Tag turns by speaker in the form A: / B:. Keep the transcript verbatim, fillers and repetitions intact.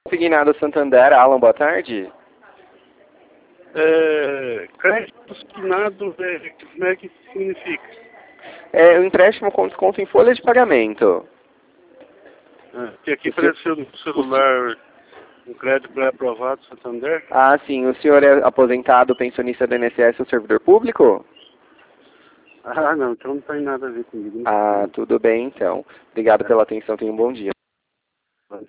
A: Consignado Santander, Alan, boa tarde.
B: É, crédito consignado, é, como é que significa?
A: É um empréstimo com desconto em folha de pagamento.
B: É, que aqui
A: O senhor-
B: apareceu no celular um crédito pré-aprovado Santander.
A: Ah, sim. O senhor é aposentado, pensionista do I N S S ou servidor público?
B: Ah, não, então não tem nada a ver comigo. Não
A: Ah,
B: precisa.
A: tudo bem, então. Obrigado pela atenção. Tenha um bom dia.